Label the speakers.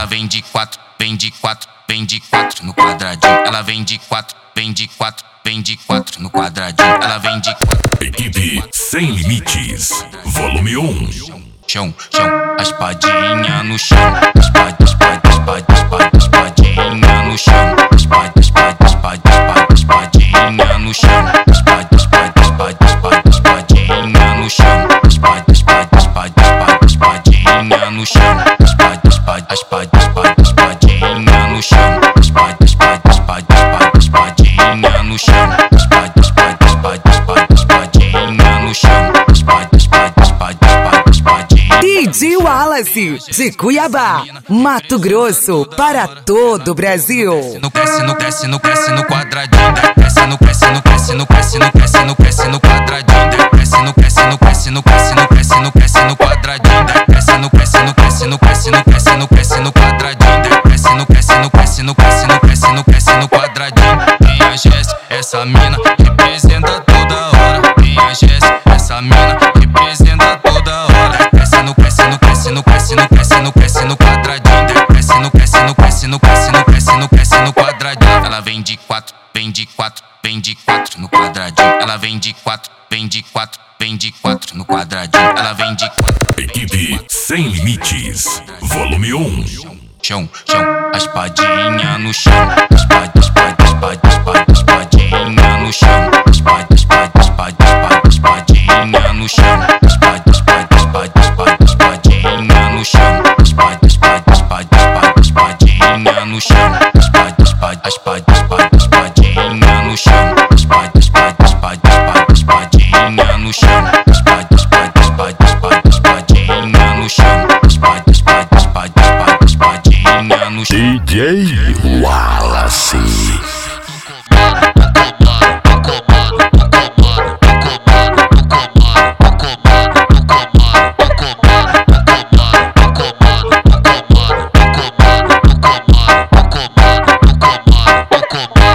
Speaker 1: vem de quatro, vem de quatro, vem de quatro no quadradinho. Ela vem de quatro, vem de quatro, vem de quatro no quadradinho. Ela vem de quatro.
Speaker 2: Equipe Sem Limites, volume 1.
Speaker 1: Chão, chão, a espadinha no chão. Espada, espada, espada, espada, espadinha no chão. Espada, espada, espada, espada, espadinha no chão. Espada, espada, espada, espada, espadinha no chão. Espada, espada, espada, espada, espadinha no chão. Espada, espada, espada, espada, espadinha no chão. Espada, espada, espada, espada, espadinha no chão. Espada, espada, espada, espada, espadinha no chão. Espada, espada, espada, espada, espadinha.
Speaker 3: DJ Wallace, de Cuiabá, Mato Grosso, para todo o Brasil.
Speaker 1: No cresce, no cresce, no cresce no quadradinho. Cresce, no cresce, no cresce, no cresce, no cresce, no cresce no quadradinho. Cresce, no cresce, no cresce, no cresce, no cresce, no cresce no quadradinho. Cresce, no cresce, no cresce, no cresce, no cresce, no cresce no quadradinho. Cresce, no cresce, no cresce, no cresce, no cresce, no cresce no quadradinho. Tem a Jéssica, essa mina representa toda hora. Tem a Jéssica, essa mina representa toda hora. Cresce, no cresce, no cresce, no cresce, no cresce, no cresce no quadradinho. Cresce, no cresce, no cresce, no cresce, no cresce, no cresce no quadradinho. Ela vem de quatro, vem de quatro, vem de quatro no quadradinho. Ela vem de quatro, vem de quatro, vem de quatro no quadradinho. Ela vem de quatro.
Speaker 2: Equipe Sem Limites, volume 1.
Speaker 1: Chão, chão, a espadinha no chão. Espada, espada, espada, espada, espadinha no chão. Espada, espada, espada, espada, espadinha no chão. Espada, espada, espada, espada, espadinha no chão. Espada, espada, espada, espada, espadinha no chão. Espada, espada, espada, espada, espadinha no chão. Espada, espada, espada, espada, espadinha no chão. Espada, espada, espada, espada, espadinha no chão. Espada, espada, espada, espada, espadinha no chão.
Speaker 2: DJ Wallace.